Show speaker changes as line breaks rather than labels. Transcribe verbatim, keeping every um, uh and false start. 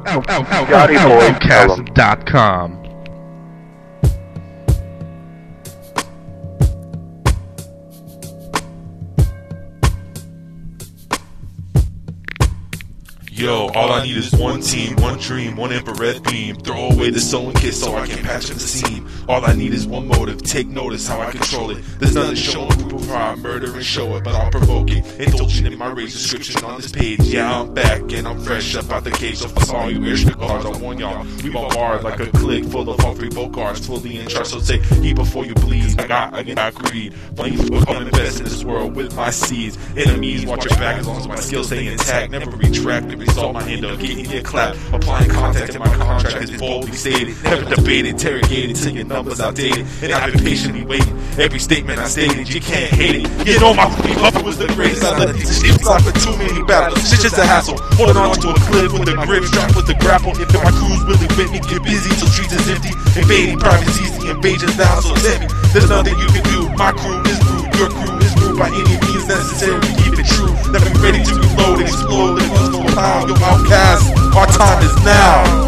out, out, out, out, out, outcast dot com.
Yo, all I need is one team, one dream, one infrared beam. Throw away the sewing kit so I can patch up the seam. All I need is one motive, take notice how I control it. There's nothing showing people pride, murder and show it, but I'll provoke it. Indulging in my rage description on this page. Yeah, I'm back and I'm fresh up out the cage. So for all you wish cards, I warn y'all, we bombard like a clique full of Humphrey Bogarts, fully in charge. So take heed before you bleed. I got, I got greed. Playing with fun, invest in this world with my seeds. Enemies, watch your back as long as my skills stay intact. Never retract the result, my end up getting your clap. Applying contact in my contract is boldly stated. Never debated, interrogated till your numbers outdated. And I've been patiently waiting. Every statement I stated, you can't hate it. You know my free Humphrey was the greatest. I let these shit fly for too many battles. Shit's just a hassle. Holding on to a cliff with the grip, strapped with the grapple. If my crew's really with me, get busy till streets is empty. Invading privacies, the invasion's down so heavy. There's nothing you can do. My crew is rude, your crew is rude by any means necessary. Keep it true. Never ready to reload and explode. If there's no power, yo, outcast, our time is now.